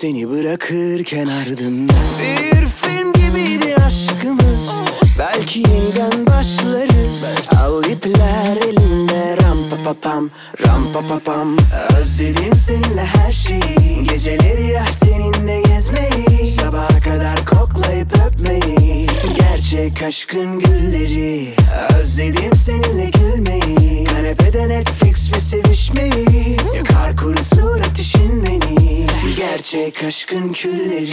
seni bırakırken ardımdan. Bir film gibiydi aşkımız, belki yeniden başlarız. Al ipler elinde, ram pa pa pam, ram pa pa pam. Özledim seninle her şeyi, geceleri yat seninle gezmeyi, sabaha kadar koklayıp öpmeyi, gerçek aşkın gülleri. Özledim seninle gülmeyi, kanepede Netflix ve sevişmeyi, yakar kurutur ateşin beni, gerçek aşkın külleri.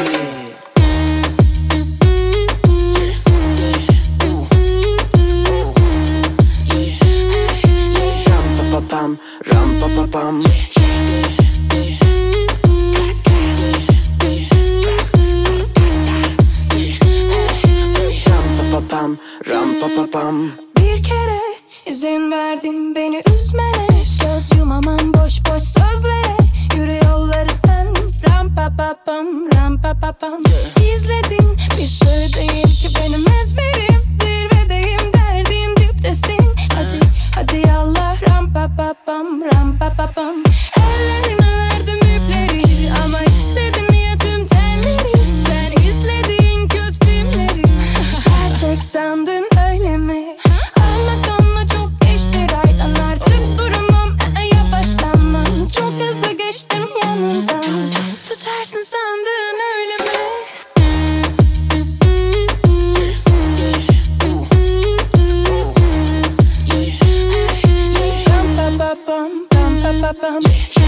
Ram pa pa pam. Ram pa pa pam. Bir kere izin verdin beni üzmene, göz yumamam boş boş sözlere. Yürü yolları sen, ram pa pa pam, ram pa pa pam. İzledin bir sır değil ki benim ezberim, zirvedeyim derdin diptesin. Hadi hadi yallah, ram pa pa pam, ram pa pa pam. Ellerime verdim ipleri ama istedin ya tüm telleri. Sen izlediğin kötü filmleri gerçek sandın öyle mi? Anlatanla çok geçti raydan, artık duramam, yavaşlanmam. Çok hızlı geçtim yanından, tutarsın sandın öyle mi? Ram pa pa pam, ram pa pa pam.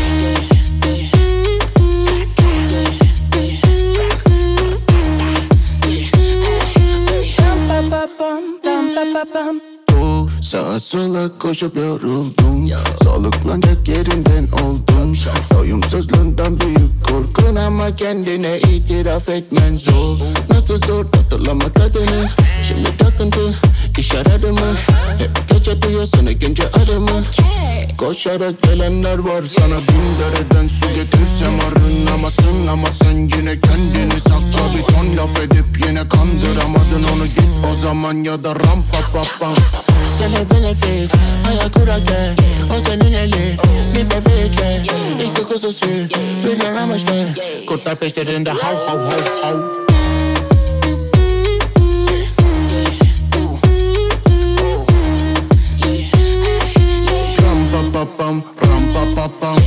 Ram pa pa pam, ram pa pa pam. Sağa sola koşup yoruldum, soluklanacak yerinden oldum. Doyumsuzluğundan büyük korkun ama kendine itiraf etmen zor. Nasıl zor hatırlamak adını, şimdi takıntı iş aradı mı? Hep gece duyuyorsun ikinci adımı. Koşarak gelenler var, sana bin dereden su getirsem arınamazsın. Ama sen yine kendini sakla, bir ton laf edip yine kandıramadın onu. Git o zaman ya da ram pa pa pam. Sana benefit, ayak kurake, o senin eli, bir bebekle. İki kuzusu, bir amaçlı, kurtlar peşlerinde hav hav hav hav. Ram pa pa pam, ram pa pa pam.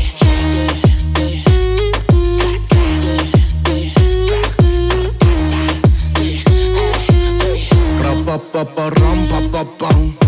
Ram pa pa pa, ram pa pa pam.